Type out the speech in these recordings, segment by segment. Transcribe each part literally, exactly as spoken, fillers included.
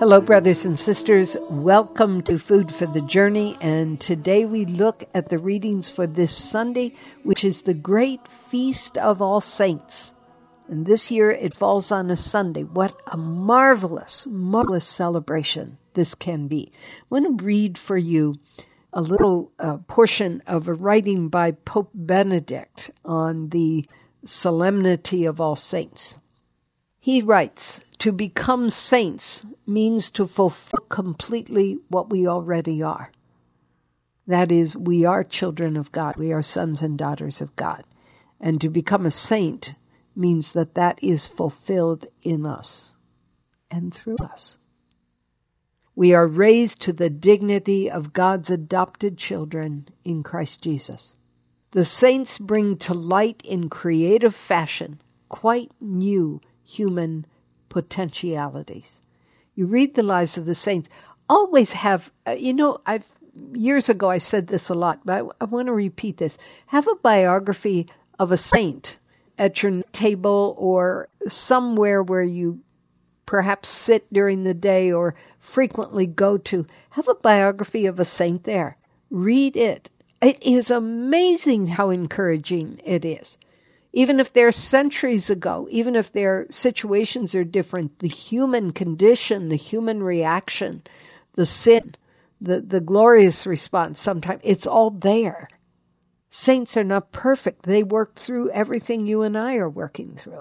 Hello, brothers and sisters. Welcome to Food for the Journey. And today we look at the readings for this Sunday, which is the great feast of all saints. And this year it falls on a Sunday. What a marvelous, marvelous celebration this can be. I want to read for you a little uh, portion of a writing by Pope Benedict on the solemnity of all saints. He writes, "To become saints means to fulfill completely what we already are. That is, we are children of God. We are sons and daughters of God. And to become a saint means that that is fulfilled in us and through us. We are raised to the dignity of God's adopted children in Christ Jesus. The saints bring to light in creative fashion quite new human potentialities." You read the lives of the saints, always have, uh, you know, I've years ago I said this a lot, but I, I want to repeat this. Have a biography of a saint at your table or somewhere where you perhaps sit during the day or frequently go to. Have a biography of a saint there. Read it. It is amazing how encouraging it is. Even if they're centuries ago, even if their situations are different, the human condition, the human reaction, the sin, the, the glorious response, sometimes it's all there. Saints are not perfect. They work through everything you and I are working through.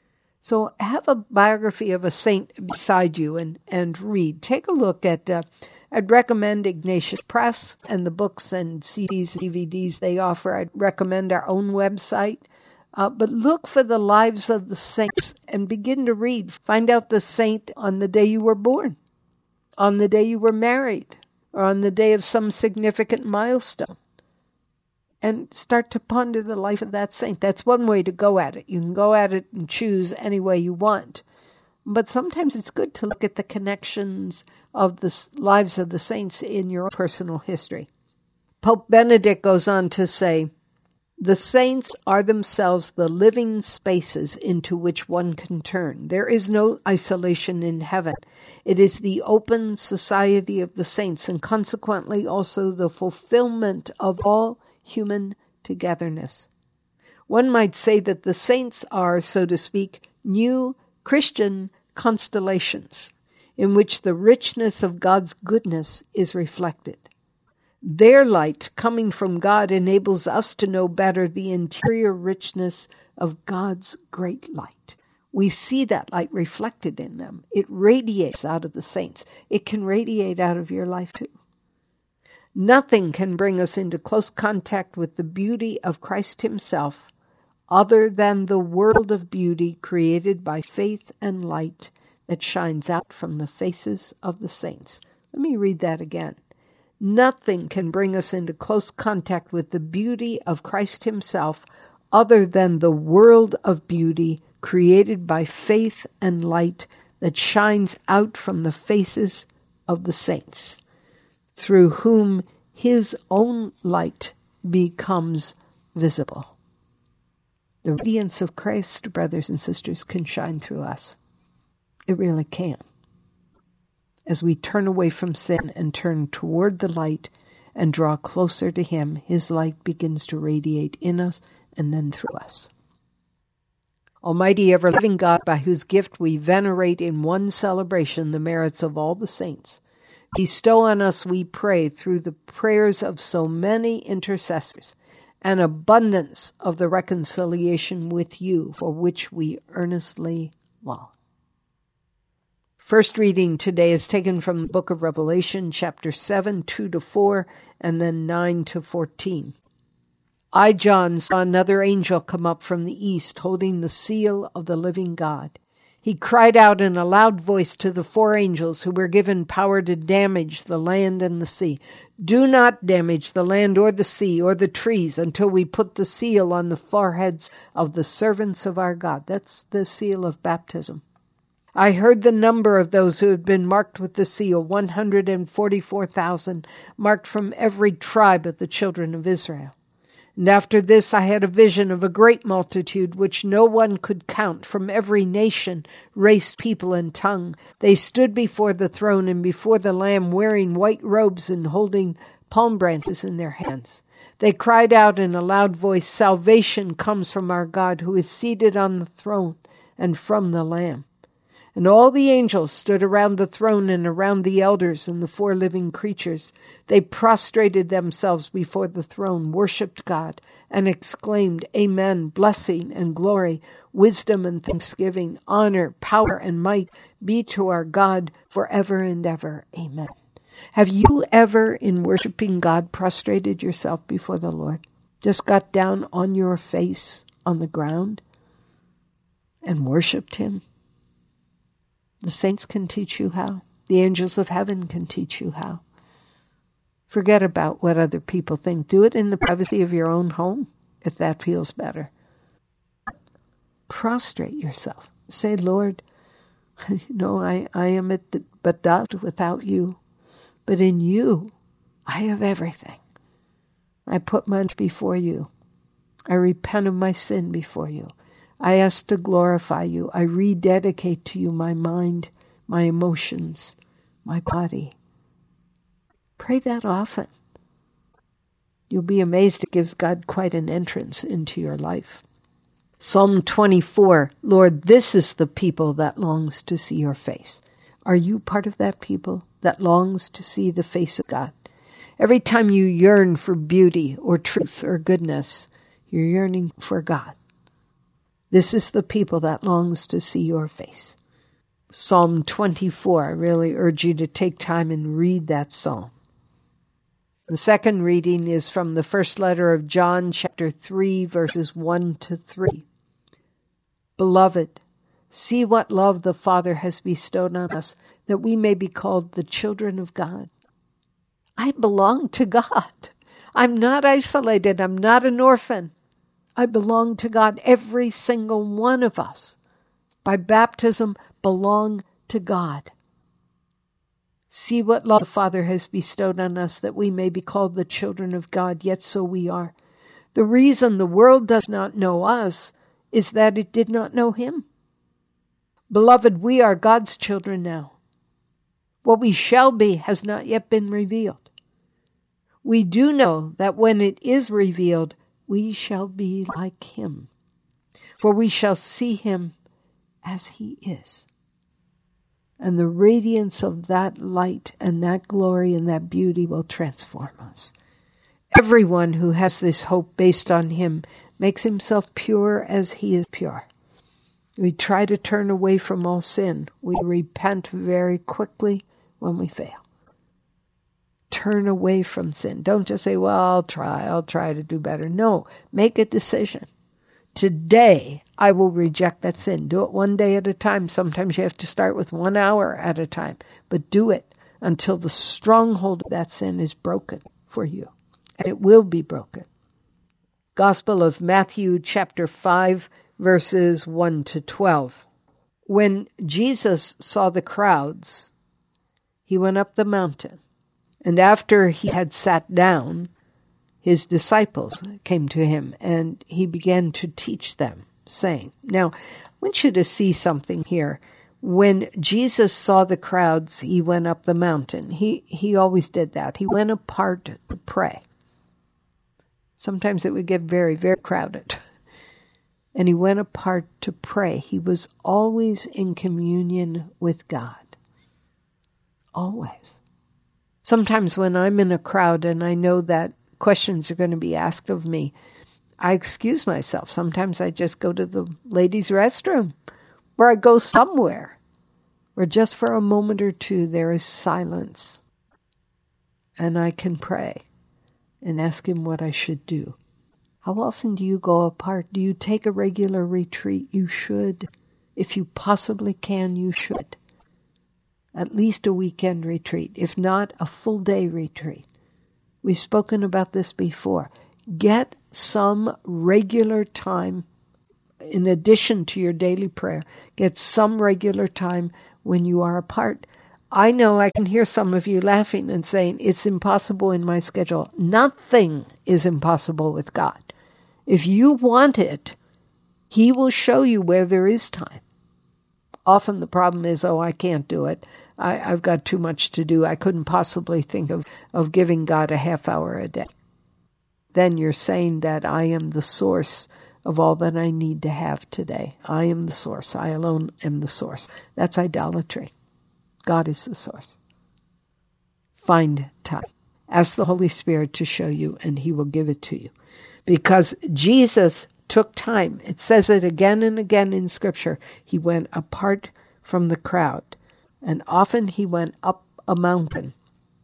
So have a biography of a saint beside you and, and read. Take a look at, uh, I'd recommend Ignatius Press and the books and C Ds, D V Ds they offer. I'd recommend our own website. Uh, but look for the lives of the saints and begin to read. Find out the saint on the day you were born, on the day you were married, or on the day of some significant milestone. And start to ponder the life of that saint. That's one way to go at it. You can go at it and choose any way you want. But sometimes it's good to look at the connections of the lives of the saints in your personal history. Pope Benedict goes on to say, "The saints are themselves the living spaces into which one can turn. There is no isolation in heaven. It is the open society of the saints, and consequently also the fulfillment of all human togetherness. One might say that the saints are, so to speak, new Christian constellations in which the richness of God's goodness is reflected. Their light coming from God enables us to know better the interior richness of God's great light. We see that light reflected in them. It radiates out of the saints. It can radiate out of your life too. Nothing can bring us into close contact with the beauty of Christ himself other than the world of beauty created by faith and light that shines out from the faces of the saints." Let me read that again. Nothing can bring us into close contact with the beauty of Christ himself other than the world of beauty created by faith and light that shines out from the faces of the saints, through whom his own light becomes visible. The radiance of Christ, brothers and sisters, can shine through us. It really can. As we turn away from sin and turn toward the light and draw closer to him, his light begins to radiate in us and then through us. Almighty ever-living God, by whose gift we venerate in one celebration the merits of all the saints, bestow on us, we pray, through the prayers of so many intercessors, an abundance of the reconciliation with you for which we earnestly long. First reading today is taken from the book of Revelation, chapter seven, two to four, and then nine to fourteen. "I, John, saw another angel come up from the east, holding the seal of the living God. He cried out in a loud voice to the four angels who were given power to damage the land and the sea. 'Do not damage the land or the sea or the trees until we put the seal on the foreheads of the servants of our God.'" That's the seal of baptism. "I heard the number of those who had been marked with the seal, one hundred forty-four thousand, marked from every tribe of the children of Israel. And after this I had a vision of a great multitude, which no one could count, from every nation, race, people, and tongue. They stood before the throne and before the Lamb, wearing white robes and holding palm branches in their hands. They cried out in a loud voice, "Salvation comes from our God, who is seated on the throne, and from the Lamb." And all the angels stood around the throne and around the elders and the four living creatures. They prostrated themselves before the throne, worshipped God, and exclaimed, "Amen, blessing and glory, wisdom and thanksgiving, honor, power, and might be to our God forever and ever. Amen." Have you ever, in worshiping God, prostrated yourself before the Lord? Just got down on your face on the ground and worshipped Him? The saints can teach you how. The angels of heaven can teach you how. Forget about what other people think. Do it in the privacy of your own home, if that feels better. Prostrate yourself. Say, "Lord, you know, I, I am at the, but dust without you. But in you, I have everything. I put my life before you. I repent of my sin before you. I ask to glorify you. I rededicate to you my mind, my emotions, my body." Pray that often. You'll be amazed. It gives God quite an entrance into your life. Psalm twenty-four, "Lord, this is the people that longs to see your face." Are you part of that people that longs to see the face of God? Every time you yearn for beauty or truth or goodness, you're yearning for God. This is the people that longs to see your face. Psalm twenty-four, I really urge you to take time and read that psalm. The second reading is from the first letter of John, chapter three, verses one to three. "Beloved, see what love the Father has bestowed on us, that we may be called the children of God." I belong to God. I'm not isolated. I'm not an orphan. I belong to God. Every single one of us, by baptism, belong to God. See what love the Father has bestowed on us, that we may be called the children of God, yet so we are. The reason the world does not know us is that it did not know Him. Beloved, we are God's children now. What we shall be has not yet been revealed. We do know that when it is revealed, we shall be like Him, for we shall see Him as He is. And the radiance of that light and that glory and that beauty will transform us. Everyone who has this hope based on Him makes himself pure as He is pure. We try to turn away from all sin. We repent very quickly when we fail. Turn away from sin. Don't just say, "Well, I'll try, I'll try to do better." No, make a decision. Today, I will reject that sin. Do it one day at a time. Sometimes you have to start with one hour at a time. But do it until the stronghold of that sin is broken for you. And it will be broken. Gospel of Matthew, chapter five, verses one to twelve. When Jesus saw the crowds, He went up the mountain. And after He had sat down, His disciples came to Him, and He began to teach them, saying, now, I want you to see something here. When Jesus saw the crowds, He went up the mountain. He, he always did that. He went apart to pray. Sometimes it would get very, very crowded. And He went apart to pray. He was always in communion with God. Always. Sometimes when I'm in a crowd and I know that questions are going to be asked of me, I excuse myself. Sometimes I just go to the ladies' restroom, or I go somewhere where just for a moment or two there is silence, and I can pray and ask Him what I should do. How often do you go apart? Do you take a regular retreat? You should. If you possibly can, you should. At least a weekend retreat, if not a full day retreat. We've spoken about this before. Get some regular time, in addition to your daily prayer, get some regular time when you are apart. I know I can hear some of you laughing and saying, it's impossible in my schedule. Nothing is impossible with God. If you want it, he will show you where there is time. Often the problem is, oh, I can't do it. I, I've got too much to do. I couldn't possibly think of, of giving God a half hour a day. Then you're saying that I am the source of all that I need to have today. I am the source. I alone am the source. That's idolatry. God is the source. Find time. Ask the Holy Spirit to show you, and he will give it to you. Because Jesus took time. It says it again and again in Scripture. He went apart from the crowd, and often he went up a mountain.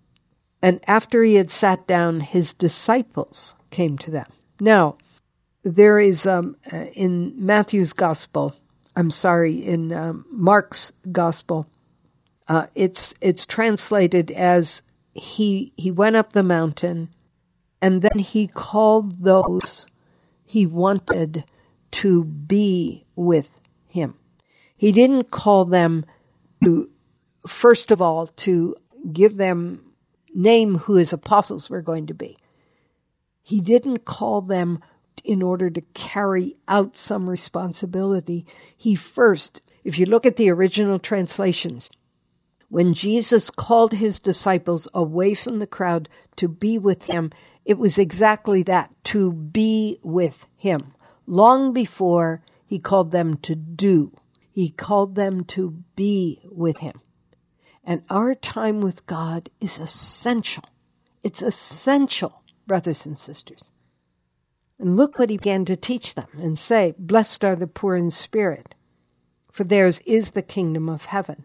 And after he had sat down, his disciples came to them. Now, there is, um, uh, in Matthew's Gospel, I'm sorry, in um, Mark's Gospel, uh, it's it's translated as he he went up the mountain, and then he called those he wanted to be with him. He didn't call them to, first of all, to give them name who his apostles were going to be. He didn't call them in order to carry out some responsibility. He first, if you look at the original translations, when Jesus called his disciples away from the crowd to be with him, it was exactly that, to be with him. Long before he called them to do, he called them to be with him. And our time with God is essential. It's essential, brothers and sisters. And look what he began to teach them and say, blessed are the poor in spirit, for theirs is the kingdom of heaven.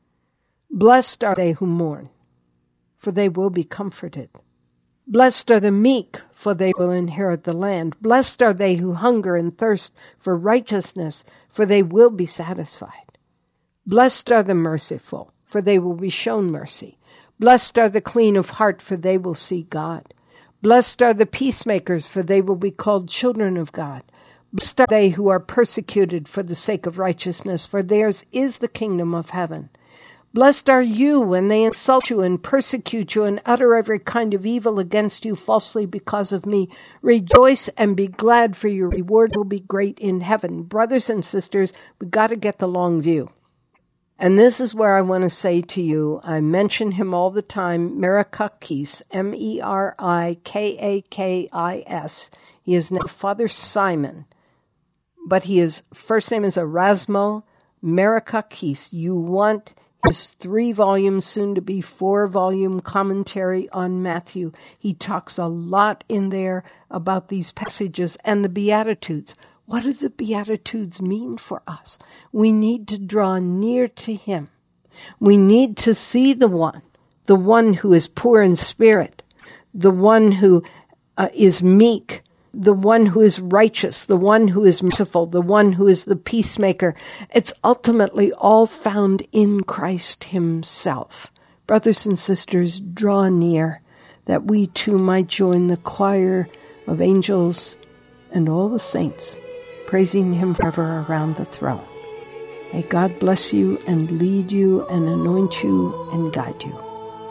Blessed are they who mourn, for they will be comforted. Blessed are the meek, for they will inherit the land. Blessed are they who hunger and thirst for righteousness, for they will be satisfied. Blessed are the merciful, for they will be shown mercy. Blessed are the clean of heart, for they will see God. Blessed are the peacemakers, for they will be called children of God. Blessed are they who are persecuted for the sake of righteousness, for theirs is the kingdom of heaven. Blessed are you when they insult you and persecute you and utter every kind of evil against you falsely because of me. Rejoice and be glad, for your reward will be great in heaven. Brothers and sisters, we've got to get the long view. And this is where I want to say to you, I mention him all the time, Merakakis, M E R I K A K I S. He is now Father Simon, but his first name is Erasmo Merakakis. You want his three volumes, soon to be four volume commentary on Matthew. He talks a lot in there about these passages and the Beatitudes. What do the Beatitudes mean for us? We need to draw near to him. We need to see the one, the one who is poor in spirit, the one who uh, is meek, the one who is righteous, the one who is merciful, the one who is the peacemaker. It's ultimately all found in Christ himself. Brothers and sisters, draw near, that we too might join the choir of angels and all the saints, praising him forever around the throne. May God bless you and lead you and anoint you and guide you.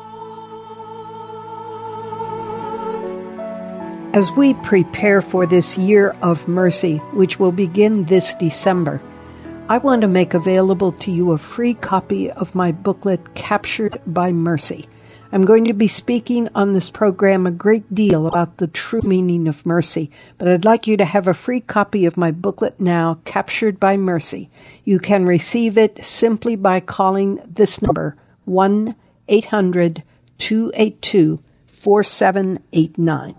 As we prepare for this year of mercy, which will begin this December, I want to make available to you a free copy of my booklet, Captured by Mercy. I'm going to be speaking on this program a great deal about the true meaning of mercy, but I'd like you to have a free copy of my booklet now, Captured by Mercy. You can receive it simply by calling this number, one eight hundred two eight two four seven eight nine.